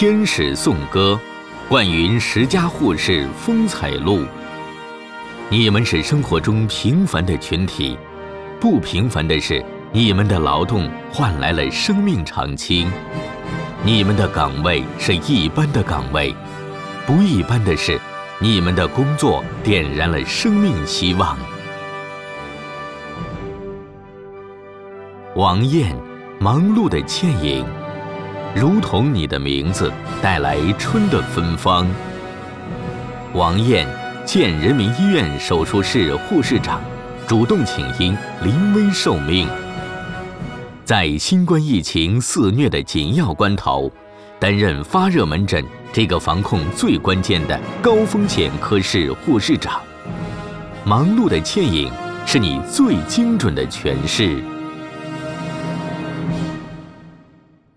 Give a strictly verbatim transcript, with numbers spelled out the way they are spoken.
天使颂歌，冠云十佳护士风采录。你们是生活中平凡的群体，不平凡的是，你们的劳动换来了生命长青。你们的岗位是一般的岗位，不一般的是，你们的工作点燃了生命希望。王燕，忙碌的倩影，如同你的名字，带来春的芬芳。王燕，建人民医院手术室护士长，主动请缨，临危受命。在新冠疫情肆虐的紧要关头，担任发热门诊这个防控最关键的高风险科室护士长。忙碌的倩影，是你最精准的诠释。